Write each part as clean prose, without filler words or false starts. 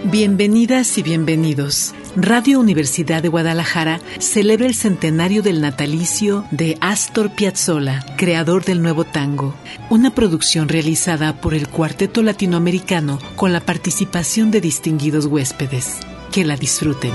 Bienvenidas y bienvenidos. Radio Universidad de Guadalajara celebra el centenario del natalicio de Astor Piazzolla, creador del nuevo tango, una producción realizada por el Cuarteto Latinoamericano con la participación de distinguidos huéspedes. Que la disfruten.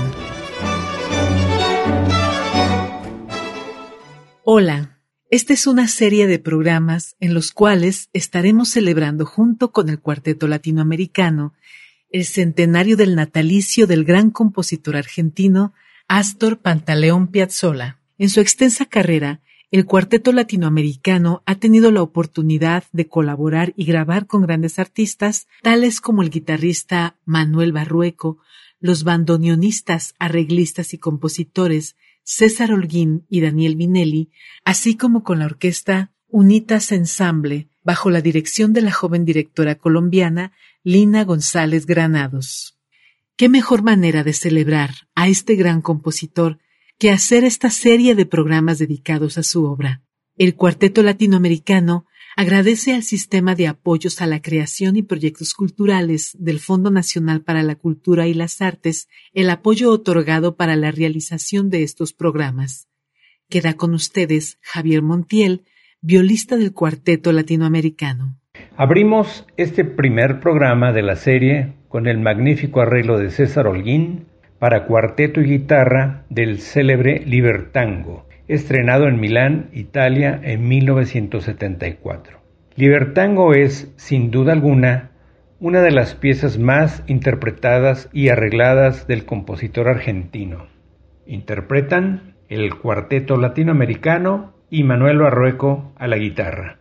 Hola, esta es una serie de programas en los cuales estaremos celebrando junto con el Cuarteto Latinoamericano el centenario del natalicio del gran compositor argentino Astor Pantaleón Piazzolla. En su extensa carrera, el Cuarteto Latinoamericano ha tenido la oportunidad de colaborar y grabar con grandes artistas, tales como el guitarrista Manuel Barrueco, los bandoneonistas, arreglistas y compositores César Holguín y Daniel Vinelli, así como con la orquesta Unitas Ensemble, bajo la dirección de la joven directora colombiana Lina González Granados. ¿Qué mejor manera de celebrar a este gran compositor que hacer esta serie de programas dedicados a su obra? El Cuarteto Latinoamericano agradece al Sistema de Apoyos a la Creación y Proyectos Culturales del Fondo Nacional para la Cultura y las Artes el apoyo otorgado para la realización de estos programas. Queda con ustedes Javier Montiel, violista del Cuarteto Latinoamericano. Abrimos este primer programa de la serie con el magnífico arreglo de César Holguín para cuarteto y guitarra del célebre Libertango, estrenado en Milán, Italia, en 1974. Libertango es, sin duda alguna, una de las piezas más interpretadas y arregladas del compositor argentino. Interpretan el Cuarteto Latinoamericano y Manuel Barrueco a la guitarra.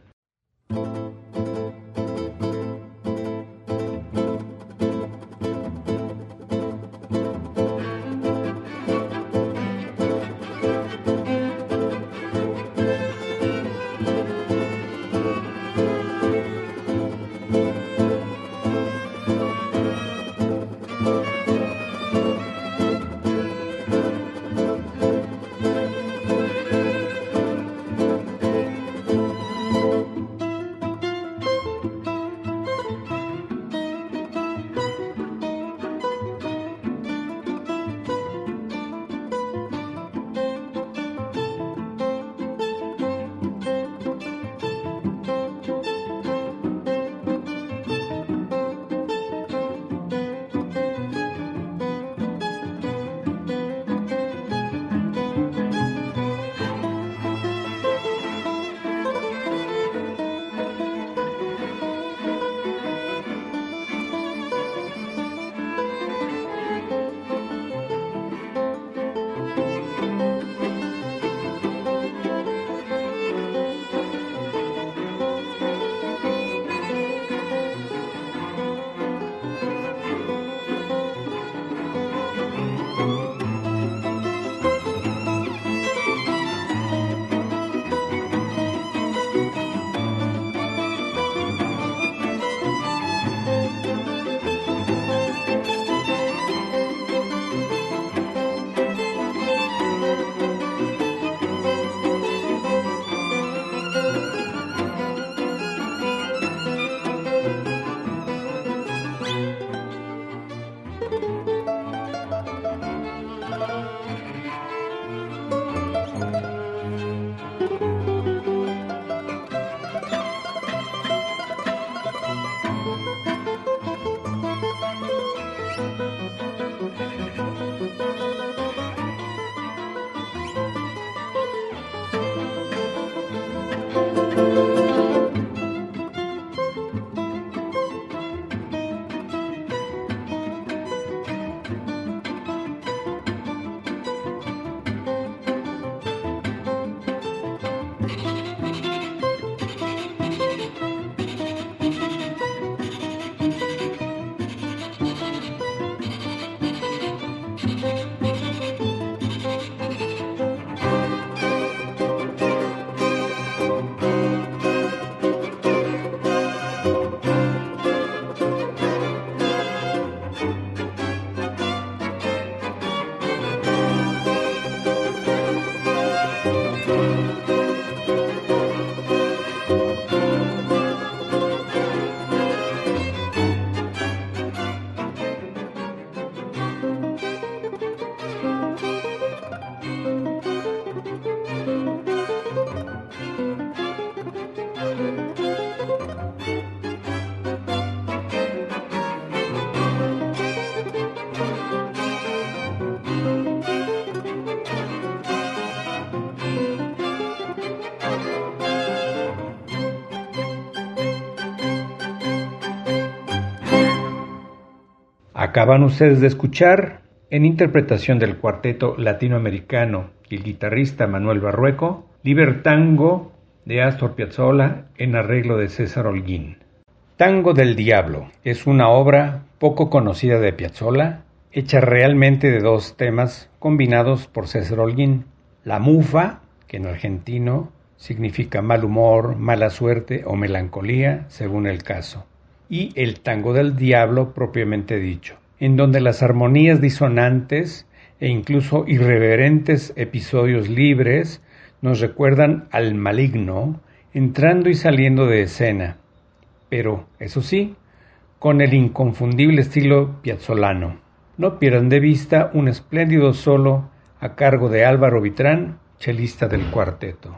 Acaban ustedes de escuchar, en interpretación del cuarteto latinoamericano y el guitarrista Manuel Barrueco, Libertango de Astor Piazzolla en arreglo de César Holguín. Tango del Diablo es una obra poco conocida de Piazzolla, hecha realmente de dos temas combinados por César Holguín. La mufa, que en argentino significa mal humor, mala suerte o melancolía, según el caso, y el tango del diablo propiamente dicho, en donde las armonías disonantes e incluso irreverentes episodios libres nos recuerdan al maligno entrando y saliendo de escena, pero, eso sí, con el inconfundible estilo piazzolano. No pierdan de vista un espléndido solo a cargo de Álvaro Vitrán, chelista del cuarteto.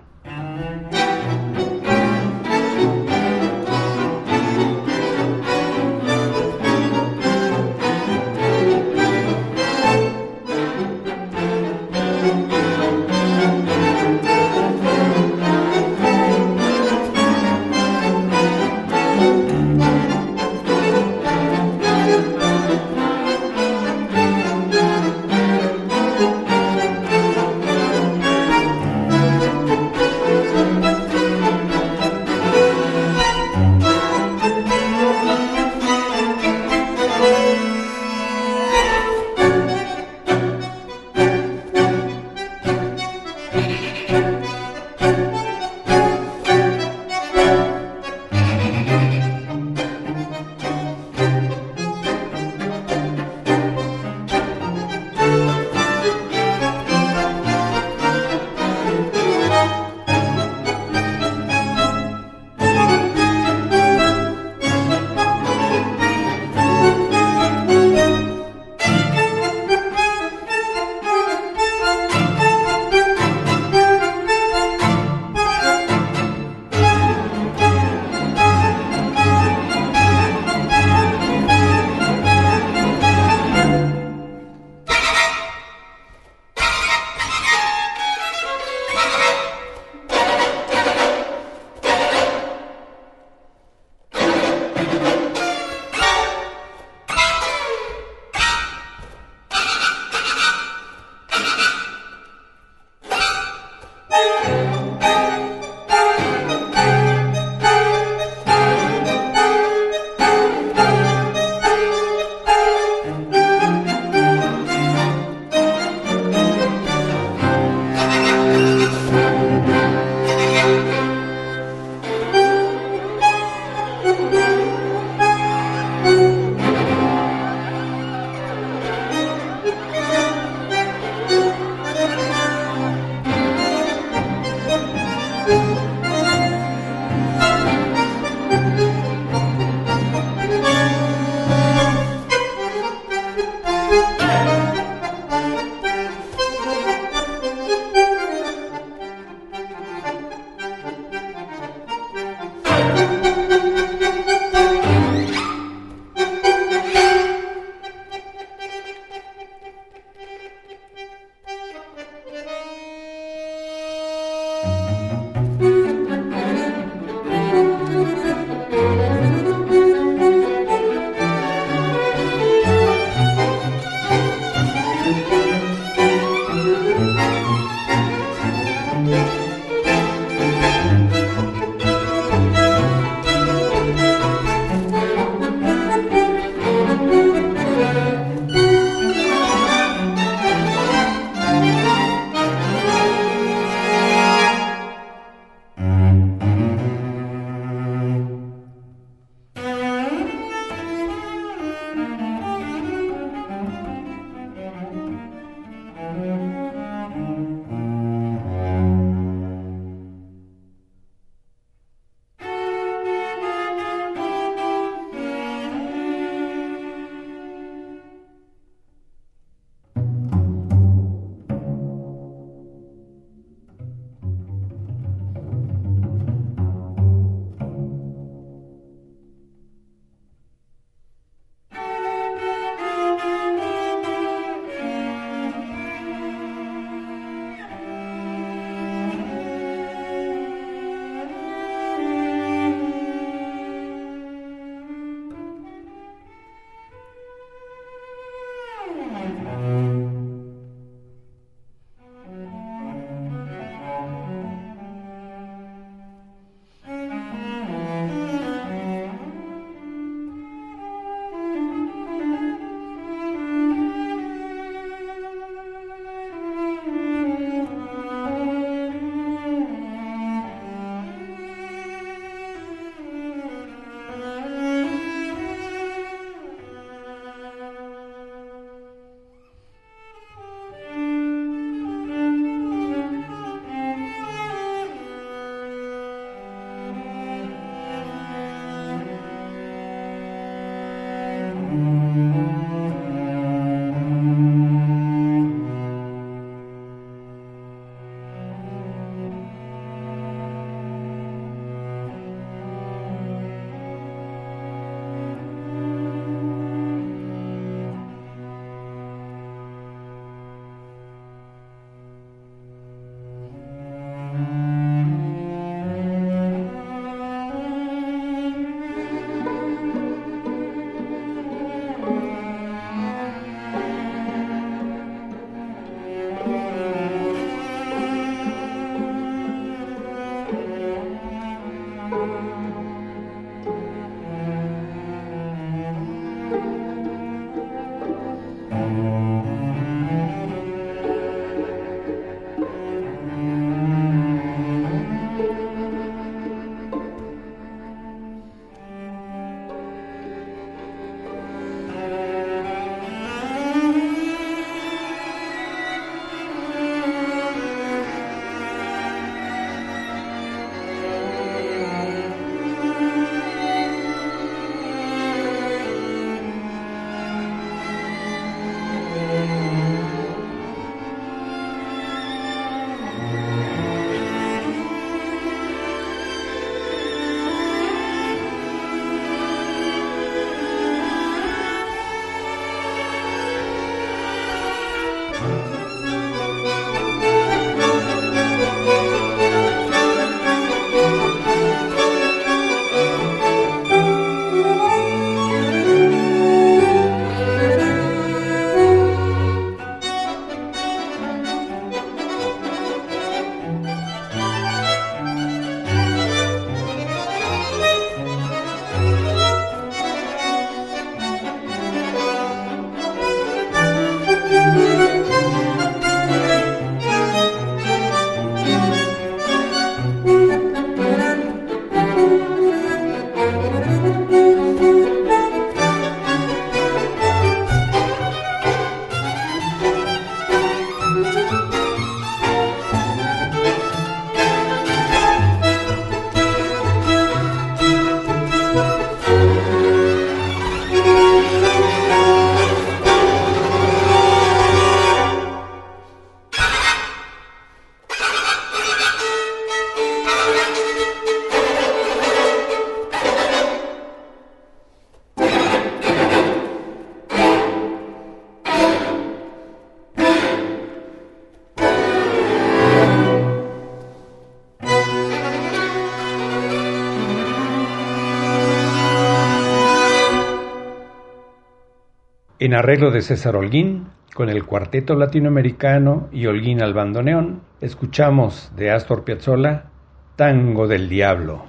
En arreglo de César Holguín, con el Cuarteto Latinoamericano y Holguín al bandoneón, escuchamos de Astor Piazzolla, Tango del Diablo.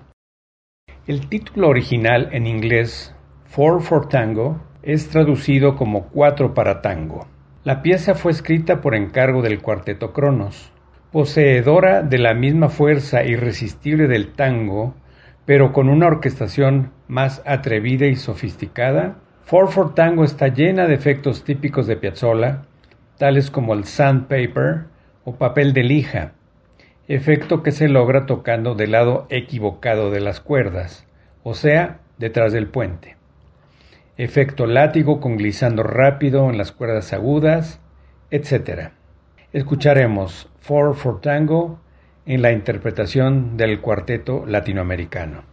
El título original en inglés, Four for Tango, es traducido como Cuatro para Tango. La pieza fue escrita por encargo del Cuarteto Cronos, poseedora de la misma fuerza irresistible del tango, pero con una orquestación más atrevida y sofisticada. Four for Tango está llena de efectos típicos de Piazzolla, tales como el sandpaper o papel de lija, efecto que se logra tocando del lado equivocado de las cuerdas, o sea, detrás del puente. Efecto látigo con glissando rápido en las cuerdas agudas, etc. Escucharemos Four for Tango en la interpretación del Cuarteto Latinoamericano.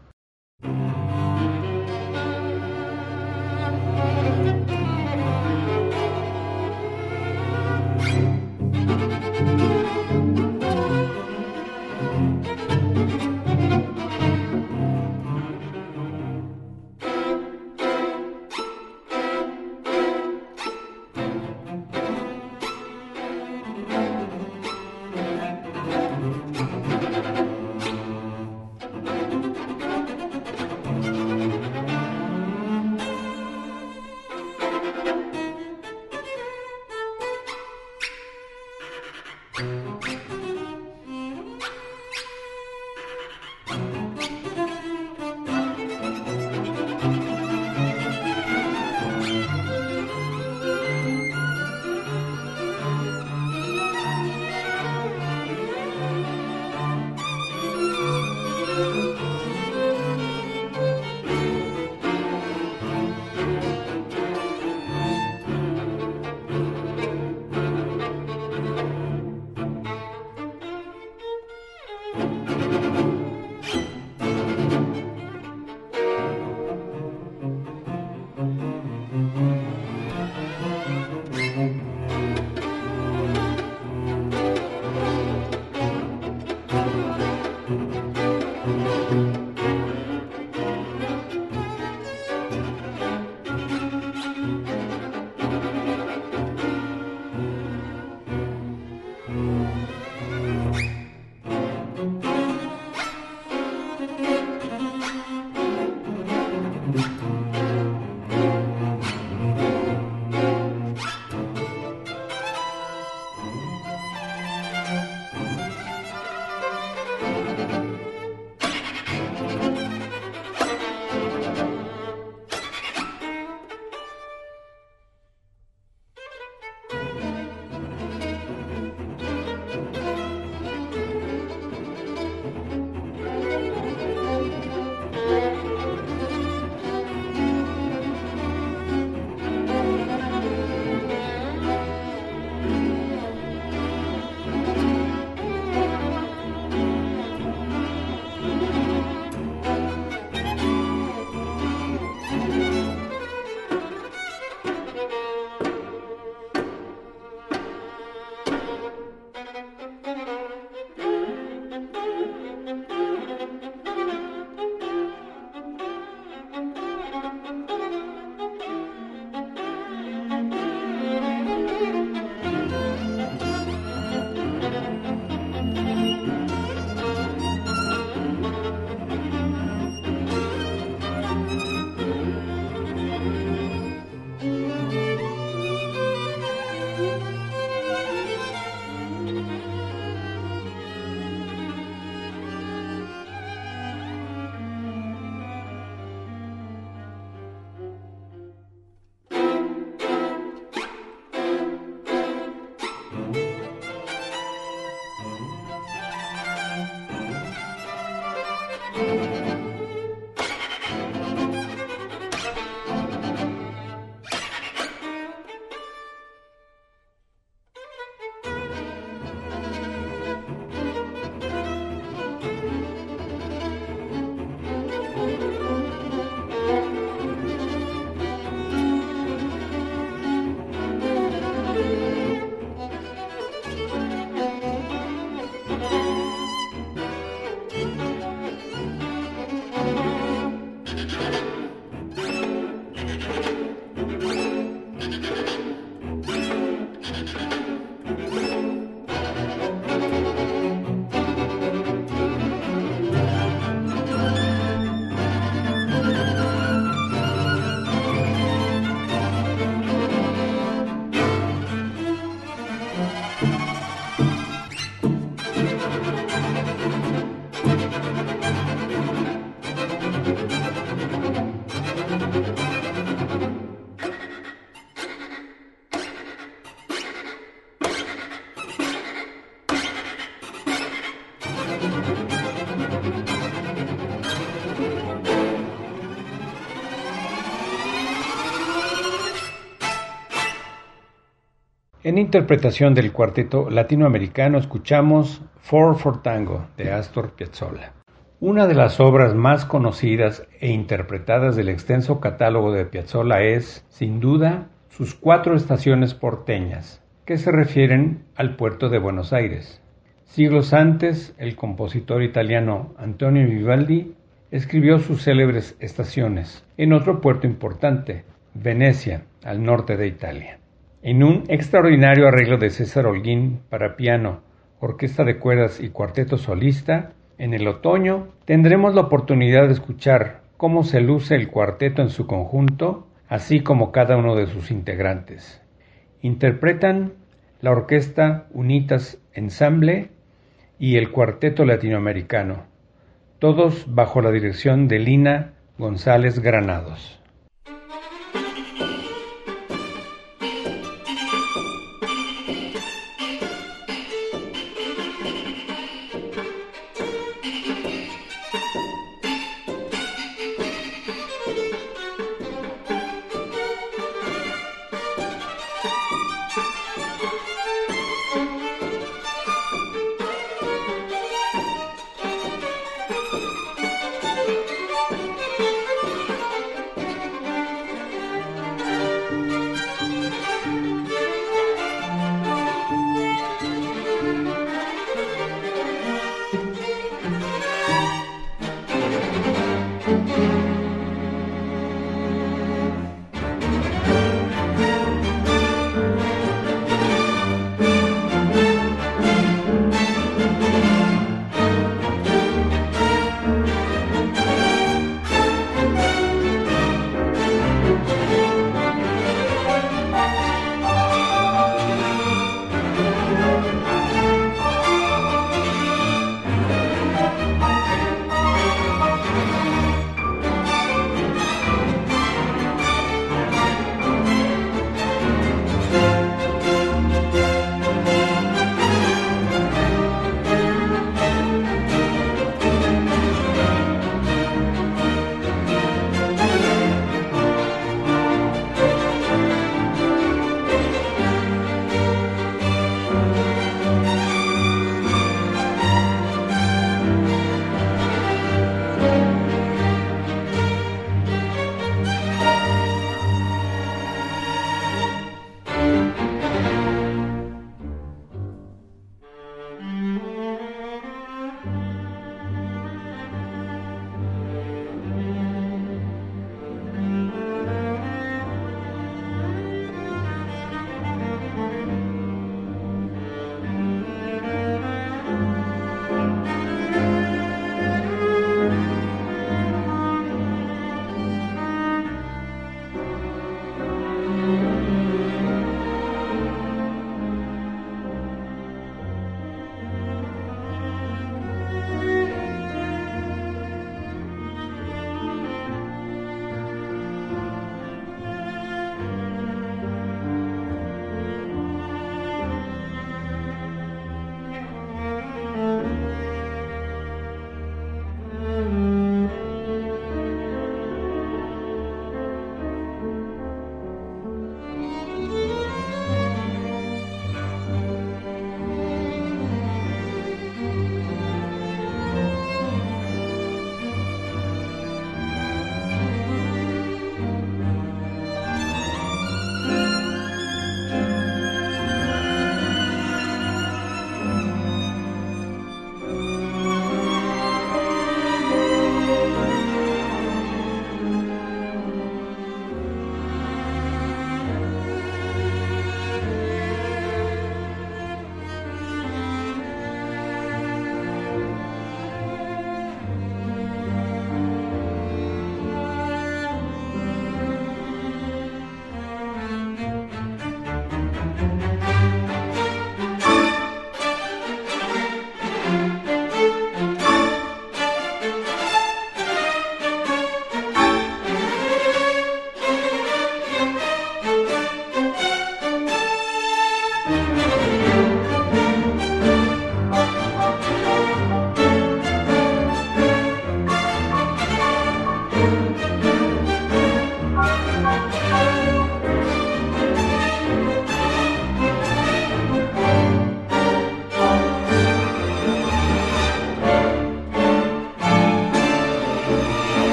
En interpretación del cuarteto latinoamericano escuchamos Four for Tango de Astor Piazzolla. Una de las obras más conocidas e interpretadas del extenso catálogo de Piazzolla es, sin duda, sus 4 estaciones porteñas, que se refieren al puerto de Buenos Aires. Siglos antes, el compositor italiano Antonio Vivaldi escribió sus célebres estaciones en otro puerto importante, Venecia, al norte de Italia. En un extraordinario arreglo de César Holguín para piano, orquesta de cuerdas y cuarteto solista, en el otoño tendremos la oportunidad de escuchar cómo se luce el cuarteto en su conjunto, así como cada uno de sus integrantes. Interpretan la orquesta Unitas Ensemble y el cuarteto latinoamericano, todos bajo la dirección de Lina González Granados.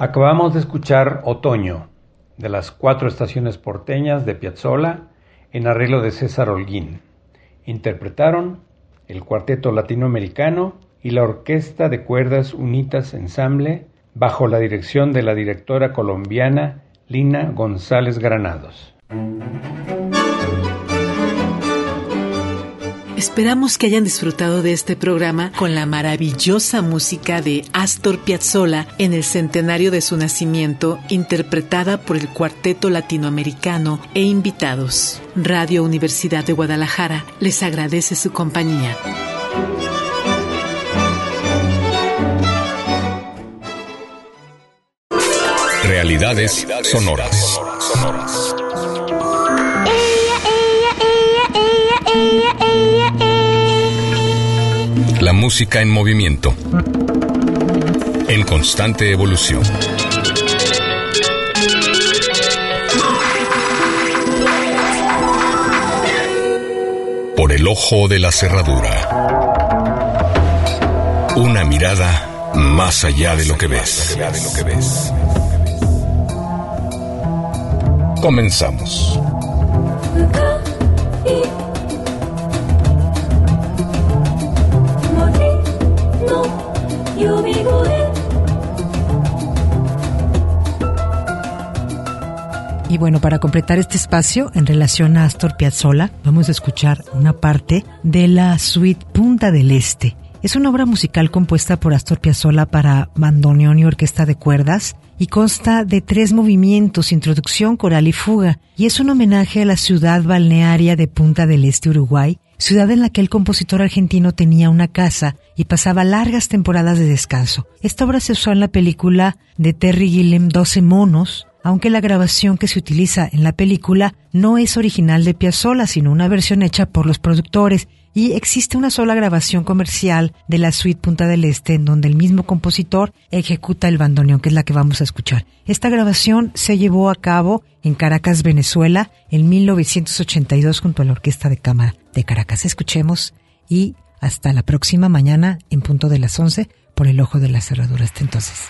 Acabamos de escuchar Otoño, de las 4 estaciones porteñas de Piazzolla, en arreglo de César Holguín. Interpretaron el Cuarteto Latinoamericano y la Orquesta de Cuerdas Unitas Ensamble, bajo la dirección de la directora colombiana Lina González Granados. Esperamos que hayan disfrutado de este programa con la maravillosa música de Astor Piazzolla en el centenario de su nacimiento, interpretada por el Cuarteto Latinoamericano e invitados. Radio Universidad de Guadalajara les agradece su compañía. Realidades sonoras. La música en movimiento, en constante evolución. Por el ojo de la cerradura. Una mirada más allá de lo que ves. Comenzamos. Y bueno, para completar este espacio en relación a Astor Piazzolla, vamos a escuchar una parte de la suite Punta del Este. Es una obra musical compuesta por Astor Piazzolla para bandoneón y orquesta de cuerdas y consta de 3 movimientos, introducción, coral y fuga, y es un homenaje a la ciudad balnearia de Punta del Este, Uruguay, ciudad en la que el compositor argentino tenía una casa y pasaba largas temporadas de descanso. Esta obra se usó en la película de Terry Gilliam, 12 monos, aunque la grabación que se utiliza en la película no es original de Piazzolla, sino una versión hecha por los productores, y existe una sola grabación comercial de la suite Punta del Este en donde el mismo compositor ejecuta el bandoneón, que es la que vamos a escuchar. Esta grabación se llevó a cabo en Caracas, Venezuela, en 1982 junto a la Orquesta de Cámara de Caracas. Escuchemos y hasta la próxima mañana en punto de las 11 por el ojo de la cerradura. Hasta entonces.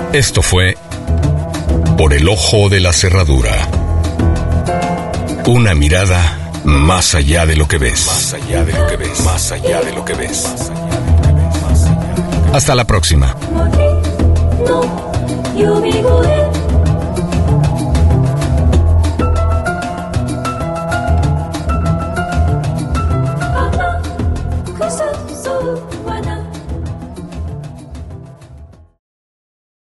Esto fue Por el Ojo de la Cerradura. Una mirada más allá de lo que ves. Más allá de lo que ves. Más allá de lo que ves. Hasta la próxima.